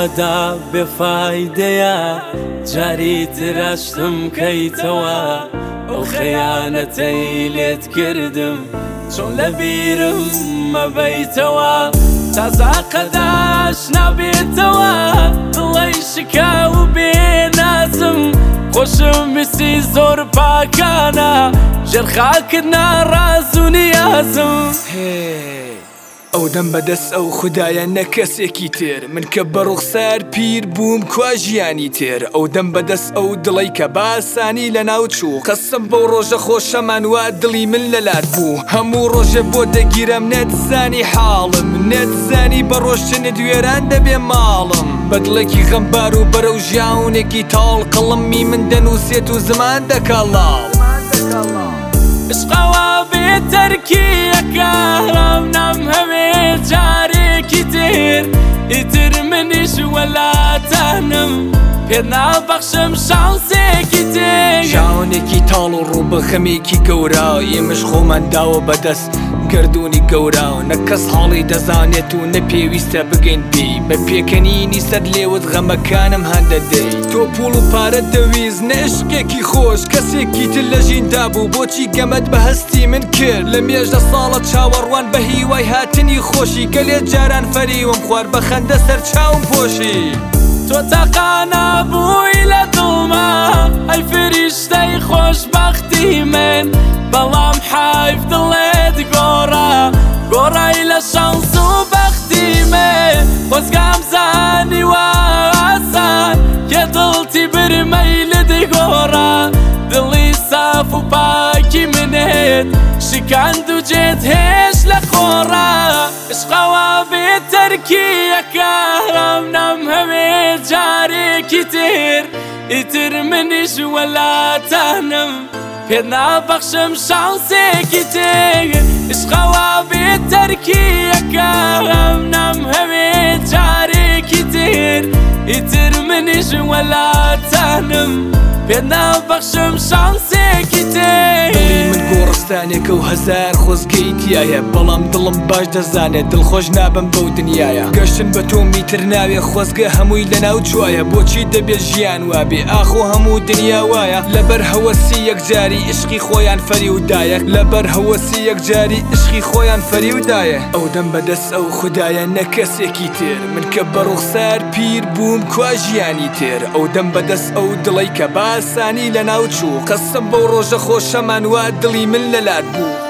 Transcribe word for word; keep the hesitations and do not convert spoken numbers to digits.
ئەوەدا بێفایدەیە جاری تراشتم کەیتەوە ئەو خەیانەتەی لێت کردم چۆن لە بیرم مەبەیتەوە تازاقەداش نابێتەوە دڵی شکا و بێنازم خۆشم ویستی زۆر پاکانە ژێر خاکت ناڕاز و نیازم ئەو دەم بەدەست ئەو خودایە نە کەسێکی تر من کە بە ڕوخسار پیر بووم کوا ژیانی تر ئەو دەم بەدەست ئەو دڵی کە باسانی لە ناو چوو قەسم بەو ڕۆژە خۆشەمان وا دڵی من لەلات بوو هەموو ڕۆژە بۆ دەگیرم نەتزانی حاڵم نەتزانی بە ڕۆژتنت وێران دەبێ ماڵم بەدڵێکی غەمبار و بەرەو ژیاونێکی تاڵ قەڵەمی من دەنووسێت و زمان دەکەڵاو عشقەوە بێتەرکیەکەم نام هەوێ جارێکی تر ئیتر منیش وەلاتانم پێت نابەخشم شانسێکی تر ژیاونێکی تاڵ و ڕوو بە خەمێکی گەورە ئێمەش خۆمان داوە بەدەست گردونی گەورە نە کەس حاڵی دەزانێت و نەپێویستە بگەین پێی بە پێکەنینی سەد لێوت غەمەکانم هەندەدەی تۆ پوڵ و پارەت دەویست نە عشقێکی خۆش کەسێکی تر لە ژیندا بوو بۆچی گەمەت بە هەستی من کرد لە مێژدە ساڵە چاوەڕوان بە هیوای هاتنی خۆشی گەلێ جاران فەریوم خوارد بە خەندە سەر چاوم پۆشی تۆ تاقانە بووی لە دڵما ئەی فریشتەی خۆشبەختی من بەڵام حایف دڵێت گۆڕا گۆڕای لە شانس و بەختی من خۆزگام زانی واسان کە دڵتی برمەی لێدەی گۆڕا دڵی ساف و پاکی منێت شکاند و جێت هێش لە خۆڕا عشقەوە بێتەرکیەکەم نام هەوێ جارێکی تر ئیتر منیش وەلاتانم پێت نابەخشم شانسێکی تر عشقەوە بێتەرکیەکەم نام هەوێ جارێکی تر ئیتر منیش وەلاتانم پێت نابەخشم شانسێکی تر من گۆڕستانێکە و هەزار خۆزگەی تایە بەڵام دڵم باش دەزانێت دڵخۆش نابم بەو دنیایە گەشتن بە تۆ میتر ناوێ خۆزگە هەمووی لەناو جوایە بۆچی دەبێت ژیان وابێ ئاخۆ هەموو دنیا وایە لەبەر هەوەسی یەکجاری عشقی خۆیان فەریودایە لەبەر هەوەسی یەکجاری عشقی خۆیان فەریودایە ئەو دەم بەدەست ئەو خودایە نە کەسێکی تر من کە بە ڕوخسار پیر بووم کوا ژیانی تر ئەو دەم بەدەست ئەو دڵی کە باسانی لە ناو چوو قەسم بەو ڕۆژە خۆشەمان وا دڵی من لەلات بوو